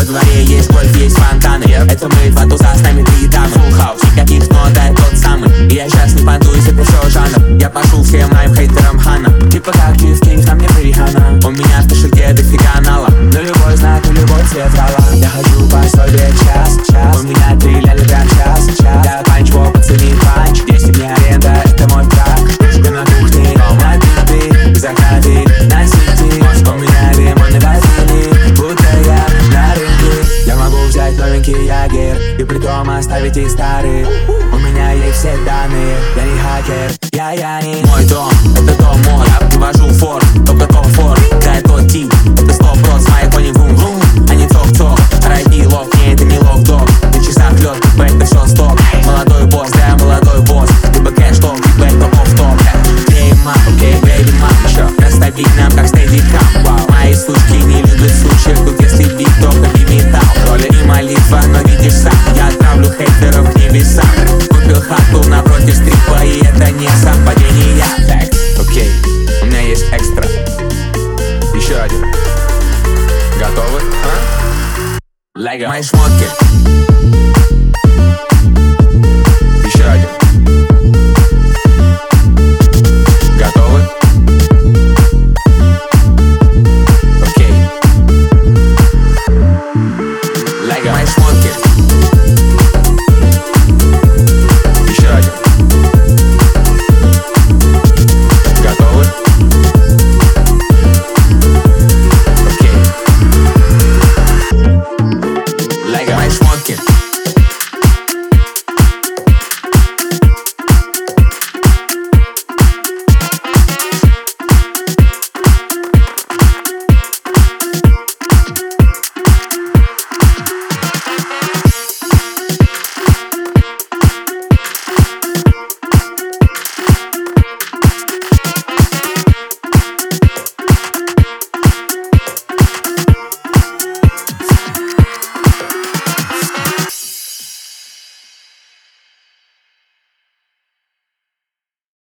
Во дворе есть гольф, есть фонтаны. Это мы два туза, с нами три дамы. Full house, никаких нот, это тот самый. И я сейчас не понтуюсь, это все жанр. Я пошел всем моим хейтерам хана. Типа как Чиз Кинг, на мне Рихана. У меня в кошельке дофига нала. Но любой знак, и любой цвет рала. Я хочу пособие час. У меня 3 ляля прям час. Я панч, пацани, панч. Если мне аренда, это мой трак. Я на кухне, на биты, закаты, на сети. У меня лимонный вазелин, будто я на рынке. Я могу взять новенький ягер и притом оставить их старые. У меня есть все данные, я не хакер, я не. Мой дом, это дом мой. Я привожу форт, только комфорт. Да, тот тип, это 100%. Мои кони вум-вум, а не ток-ток. Райди лок, не, это не лок-дог. На часах лёд, кикбэк, это всё стоп. Молодой босс, да, молодой босс. Либо кэш-топ, кикбэк, топ-офф-топ. Эй, мам, окей, бэйби, мам, ещё наставить нам, как стейдикам. Вау, мои сучки не любят случаев. Тут если бит, то хэви металл. Роля и молитва, но видишь сам. Я отправлю хейтеров к небесам. Купил хату напротив стрипа, и это не совпадение. Так, окей, у меня есть экстра. Еще один. Готовы? Лего. Мои шмотки